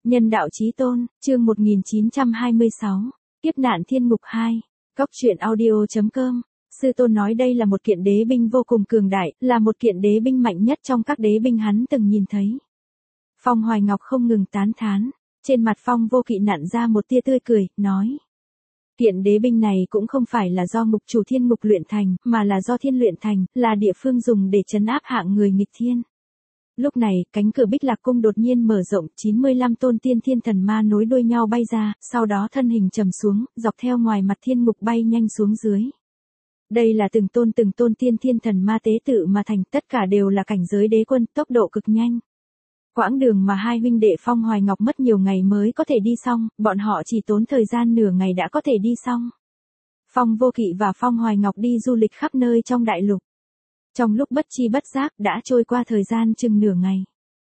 Nhân đạo chí tôn, chương 1926, Kiếp nạn thiên ngục 2, Góc truyện audio.com. Sư tôn nói đây là một kiện đế binh vô cùng cường đại, là một kiện đế binh mạnh nhất trong các đế binh hắn từng nhìn thấy. Phong Hoài Ngọc không ngừng tán thán, trên mặt Phong Vô Kỵ nặn ra một tia tươi cười, nói. Kiện đế binh này cũng không phải là do ngục chủ thiên ngục luyện thành, mà là do thiên luyện thành, là địa phương dùng để trấn áp hạng người nghịch thiên. Lúc này, cánh cửa Bích Lạc Cung đột nhiên mở rộng, 95 tôn tiên thiên thần ma nối đuôi nhau bay ra, sau đó thân hình trầm xuống, dọc theo ngoài mặt thiên ngục bay nhanh xuống dưới. Đây là từng tôn tiên thiên thần ma tế tự mà thành, tất cả đều là cảnh giới đế quân, tốc độ cực nhanh. Quãng đường mà hai huynh đệ Phong Hoài Ngọc mất nhiều ngày mới có thể đi xong, bọn họ chỉ tốn thời gian nửa ngày đã có thể đi xong. Phong Vô Kỵ và Phong Hoài Ngọc đi du lịch khắp nơi trong đại lục. Trong lúc bất chi bất giác đã trôi qua thời gian chừng nửa ngày.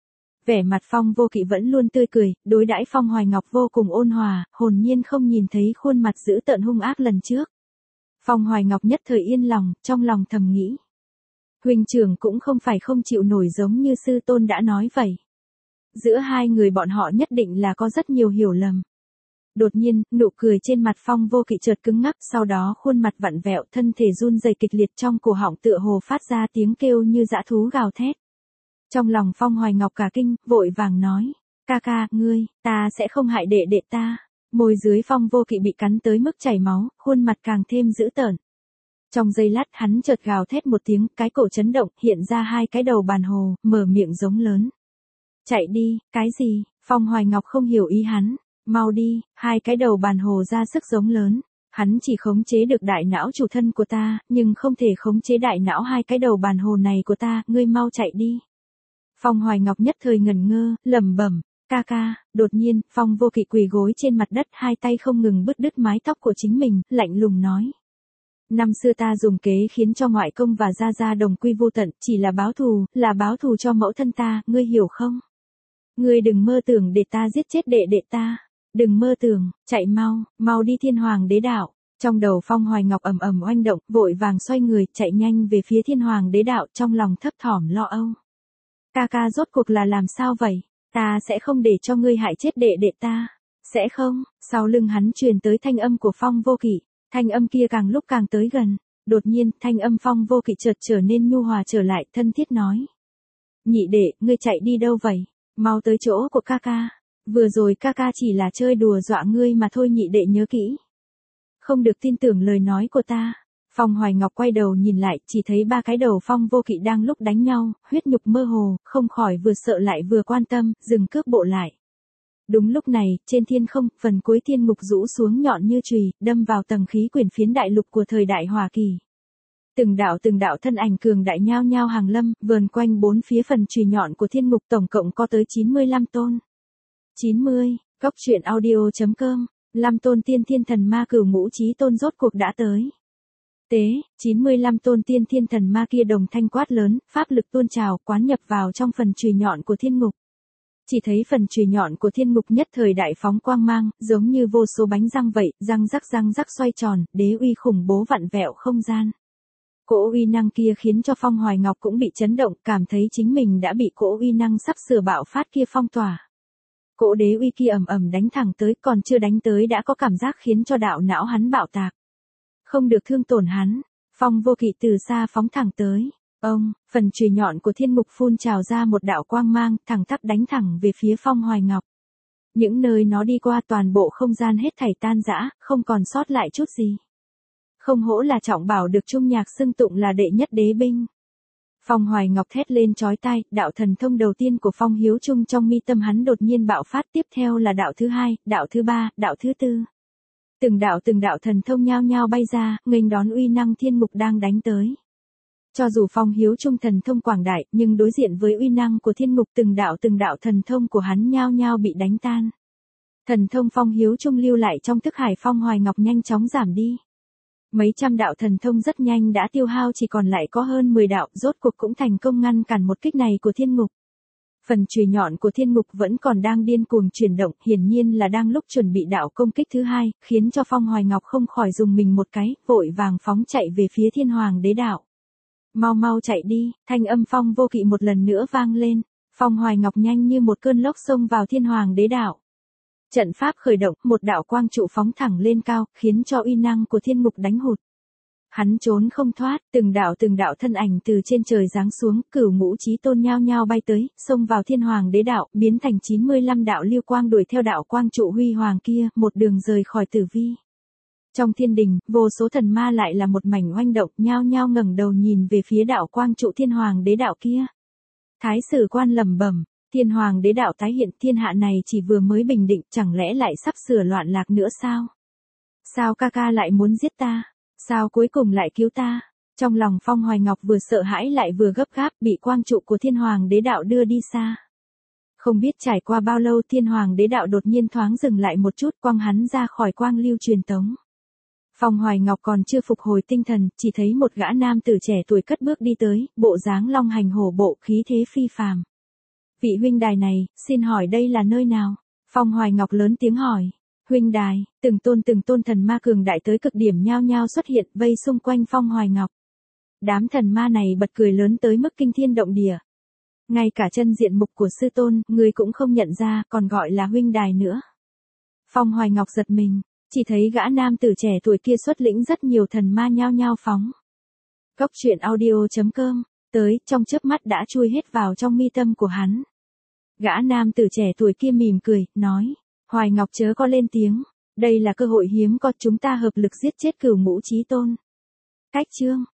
Vẻ mặt Phong Vô Kỵ vẫn luôn tươi cười, đối đãi Phong Hoài Ngọc vô cùng ôn hòa, hồn nhiên không nhìn thấy khuôn mặt dữ tợn hung ác lần trước. Phong Hoài Ngọc nhất thời yên lòng, trong lòng thầm nghĩ. Huynh trưởng cũng không phải không chịu nổi giống như sư tôn đã nói vậy. Giữa hai người bọn họ nhất định là có rất nhiều hiểu lầm. Đột nhiên, nụ cười trên mặt Phong Vô Kỵ chợt cứng ngắc, sau đó khuôn mặt vặn vẹo, thân thể run rẩy kịch liệt, trong cổ họng tựa hồ phát ra tiếng kêu như dã thú gào thét. Trong lòng Phong Hoài Ngọc cả kinh, vội vàng nói, ca, ngươi, ta sẽ không hại đệ đệ ta. Môi dưới Phong Vô Kỵ bị cắn tới mức chảy máu, khuôn mặt càng thêm dữ tợn. Trong giây lát hắn chợt gào thét một tiếng, cái cổ chấn động, hiện ra hai cái đầu bàn hồ, mở miệng giống lớn. Chạy đi, cái gì? Phong Hoài Ngọc không hiểu ý hắn. Mau đi, hai cái đầu bàn hồ ra sức giống lớn. Hắn chỉ khống chế được đại não chủ thân của ta, nhưng không thể khống chế đại não hai cái đầu bàn hồ này của ta, ngươi mau chạy đi. Phong Hoài Ngọc nhất thời ngẩn ngơ, lẩm bẩm, ca, đột nhiên, Phong Vô Kỵ quỳ gối trên mặt đất, hai tay không ngừng bứt đứt mái tóc của chính mình, lạnh lùng nói. Năm xưa ta dùng kế khiến cho ngoại công và gia gia đồng quy vô tận, chỉ là báo thù cho mẫu thân ta, ngươi hiểu không? Ngươi đừng mơ tưởng để ta giết chết đệ đệ ta. Đừng mơ tưởng, chạy mau đi Thiên Hoàng Đế Đạo. Trong đầu Phong Hoài Ngọc ầm ầm oanh động, vội vàng xoay người, chạy nhanh về phía Thiên Hoàng Đế Đạo, trong lòng thấp thỏm lo âu. Ca rốt cuộc là làm sao vậy? Ta sẽ không để cho ngươi hại chết đệ đệ ta. Sẽ không? Sau lưng hắn truyền tới thanh âm của Phong Vô Kỵ, thanh âm kia càng lúc càng tới gần. Đột nhiên, thanh âm Phong Vô Kỵ chợt trở nên nhu hòa trở lại, thân thiết nói. Nhị đệ, ngươi chạy đi đâu vậy? Mau tới chỗ của ca. Vừa rồi ca chỉ là chơi đùa dọa ngươi mà thôi, nhị đệ nhớ kỹ. Không được tin tưởng lời nói của ta. Phong Hoài Ngọc quay đầu nhìn lại, chỉ thấy ba cái đầu Phong Vô Kỵ đang lúc đánh nhau, huyết nhục mơ hồ, không khỏi vừa sợ lại vừa quan tâm, dừng cước bộ lại. Đúng lúc này, trên thiên không, phần cuối thiên ngục rũ xuống nhọn như chùy, đâm vào tầng khí quyển phiến đại lục của thời đại Hoa Kỳ. Từng đạo thân ảnh cường đại nhao nhao hàng lâm, vờn quanh bốn phía phần chùy nhọn của thiên ngục, tổng cộng có tới 95 tôn. 90, Góc truyện audio.com, 5 tôn tiên thiên thần ma cửu ngũ chí tôn rốt cuộc đã tới. 95 tôn tiên thiên thần ma kia đồng thanh quát lớn, pháp lực tuôn trào, quán nhập vào trong phần chùy nhọn của thiên ngục. Chỉ thấy phần chùy nhọn của thiên ngục nhất thời đại phóng quang mang, giống như vô số bánh răng vậy, răng rắc xoay tròn, đế uy khủng bố vặn vẹo không gian. Cỗ uy năng kia khiến cho Phong Hoài Ngọc cũng bị chấn động, cảm thấy chính mình đã bị cỗ uy năng sắp sửa bạo phát kia phong tỏa. Cỗ đế uy kia ầm đánh thẳng tới, còn chưa đánh tới đã có cảm giác khiến cho đạo não hắn bạo tạc. Không được thương tổn hắn, Phong Vô Kỵ từ xa phóng thẳng tới. Phần chùy nhọn của thiên ngục phun trào ra một đạo quang mang, thẳng tắp đánh thẳng về phía Phong Hoài Ngọc. Những nơi nó đi qua toàn bộ không gian hết thảy tan rã, không còn sót lại chút gì. Không hổ là trọng bảo được Trung Nhạc xưng tụng là đệ nhất đế binh. Phong Hoài Ngọc thét lên chói tai, đạo thần thông đầu tiên của Phong Hiếu Trung trong mi tâm hắn đột nhiên bạo phát, tiếp theo là đạo thứ hai, đạo thứ ba, đạo thứ tư. Từng đạo thần thông nhao nhao bay ra, nghênh đón uy năng thiên ngục đang đánh tới. Cho dù Phong Hiếu Trung thần thông quảng đại, nhưng đối diện với uy năng của thiên ngục, từng đạo thần thông của hắn nhao nhao bị đánh tan. Thần thông Phong Hiếu Trung lưu lại trong thức hải Phong Hoài Ngọc nhanh chóng giảm đi. Mấy trăm đạo thần thông rất nhanh đã tiêu hao, chỉ còn lại có hơn 10 đạo, rốt cuộc cũng thành công ngăn cản một kích này của thiên ngục. Phần chùy nhọn của thiên ngục vẫn còn đang điên cuồng chuyển động, hiển nhiên là đang lúc chuẩn bị đạo công kích thứ hai, khiến cho Phong Hoài Ngọc không khỏi dùng mình một cái, vội vàng phóng chạy về phía Thiên Hoàng Đế Đạo. Mau chạy đi, thanh âm Phong Vô Kỵ một lần nữa vang lên. Phong Hoài Ngọc nhanh như một cơn lốc xông vào Thiên Hoàng Đế Đạo. Trận pháp khởi động, một đạo quang trụ phóng thẳng lên cao, khiến cho uy năng của thiên ngục đánh hụt. Hắn trốn không thoát, từng đạo thân ảnh từ trên trời giáng xuống, Cửu Ngũ Chí Tôn nhao nhao bay tới, xông vào Thiên Hoàng Đế đạo, biến thành 95 đạo lưu quang đuổi theo đạo quang trụ huy hoàng kia, một đường rời khỏi tử vi. Trong thiên đình, vô số thần ma lại là một mảnh oanh động, nhao nhao ngẩng đầu nhìn về phía đạo quang trụ Thiên Hoàng Đế đạo kia. Thái sử quan lẩm bẩm, Thiên Hoàng Đế đạo tái hiện, thiên hạ này chỉ vừa mới bình định, chẳng lẽ lại sắp sửa loạn lạc nữa sao? Sao ca ca lại muốn giết ta? Sao cuối cùng lại cứu ta? Trong lòng Phong Hoài Ngọc vừa sợ hãi lại vừa gấp gáp, bị quang trụ của Thiên Hoàng Đế đạo đưa đi xa. Không biết trải qua bao lâu, Thiên Hoàng Đế đạo đột nhiên thoáng dừng lại một chút, quăng hắn ra khỏi quang lưu truyền tống. Phong Hoài Ngọc còn chưa phục hồi tinh thần, chỉ thấy một gã nam tử trẻ tuổi cất bước đi tới, bộ dáng long hành hổ bộ, khí thế phi phàm. Vị huynh đài này, xin hỏi đây là nơi nào? Phong Hoài Ngọc lớn tiếng hỏi. Huynh đài, từng tôn thần ma cường đại tới cực điểm nhao nhao xuất hiện, vây xung quanh Phong Hoài Ngọc. Đám thần ma này bật cười lớn tới mức kinh thiên động địa. Ngay cả chân diện mục của sư tôn, người cũng không nhận ra, còn gọi là huynh đài nữa. Phong Hoài Ngọc giật mình, chỉ thấy gã nam tử trẻ tuổi kia xuất lĩnh rất nhiều thần ma nhao nhao phóng. Cốc truyện audio.com, tới, trong chớp mắt đã chui hết vào trong mi tâm của hắn. Gã nam tử trẻ tuổi kia mỉm cười, nói, Hoài Ngọc chớ có lên tiếng, đây là cơ hội hiếm có, chúng ta hợp lực giết chết Cửu Ngũ Chí Tôn. Cách chương